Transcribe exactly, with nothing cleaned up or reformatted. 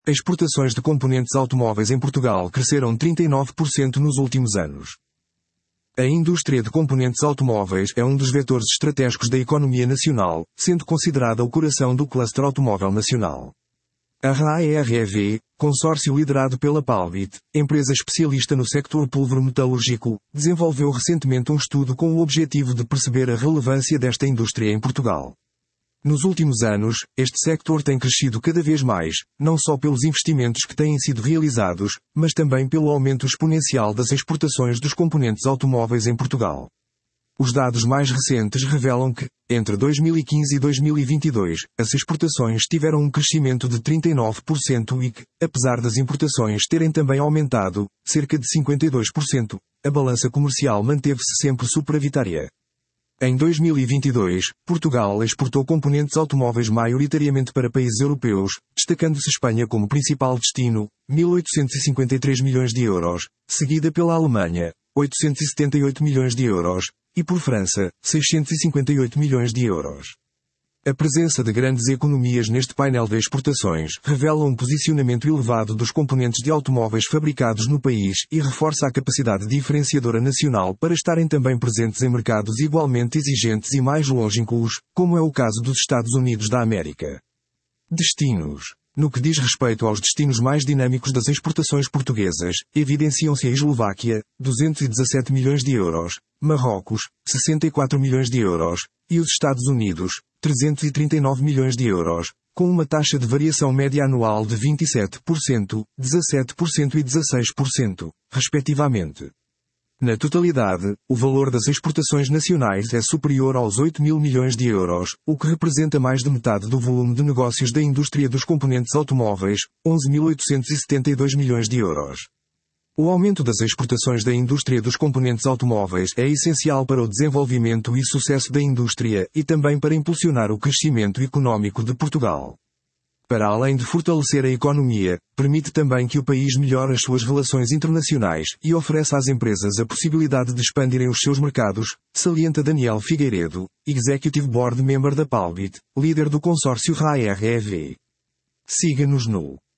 Exportações de componentes automóveis em Portugal cresceram trinta e nove por cento nos últimos anos. A indústria de componentes automóveis é um dos vetores estratégicos da economia nacional, sendo considerada o coração do cluster automóvel nacional. A R A E R E V, consórcio liderado pela Palbit, empresa especialista no sector pulverometalúrgico, desenvolveu recentemente um estudo com o objetivo de perceber a relevância desta indústria em Portugal. Nos últimos anos, este sector tem crescido cada vez mais, não só pelos investimentos que têm sido realizados, mas também pelo aumento exponencial das exportações dos componentes automóveis em Portugal. Os dados mais recentes revelam que, entre dois mil e quinze e dois mil e vinte e dois, as exportações tiveram um crescimento de trinta e nove por cento e que, apesar das importações terem também aumentado, cerca de cinquenta e dois por cento, a balança comercial manteve-se sempre superavitária. Em dois mil e vinte e dois, Portugal exportou componentes automóveis maioritariamente para países europeus, destacando-se Espanha como principal destino, mil oitocentos e cinquenta e três milhões de euros, seguida pela Alemanha, oitocentos e setenta e oito milhões de euros, e por França, seiscentos e cinquenta e oito milhões de euros. A presença de grandes economias neste painel de exportações revela um posicionamento elevado dos componentes de automóveis fabricados no país e reforça a capacidade diferenciadora nacional para estarem também presentes em mercados igualmente exigentes e mais longínquos, como é o caso dos Estados Unidos da América. Destinos. No que diz respeito aos destinos mais dinâmicos das exportações portuguesas, evidenciam-se a Eslováquia, duzentos e dezassete milhões de euros, Marrocos, sessenta e quatro milhões de euros, e os Estados Unidos, trezentos e trinta e nove milhões de euros, com uma taxa de variação média anual de vinte e sete por cento, dezassete por cento e dezasseis por cento, respectivamente. Na totalidade, o valor das exportações nacionais é superior aos oito mil milhões de euros, o que representa mais de metade do volume de negócios da indústria dos componentes automóveis, onze mil oitocentos e setenta e dois milhões de euros. O aumento das exportações da indústria dos componentes automóveis é essencial para o desenvolvimento e sucesso da indústria e também para impulsionar o crescimento económico de Portugal. Para além de fortalecer a economia, permite também que o país melhore as suas relações internacionais e ofereça às empresas a possibilidade de expandirem os seus mercados, salienta Daniel Figueiredo, Executive Board Member da Palbit, líder do consórcio R A E R E V. Siga-nos no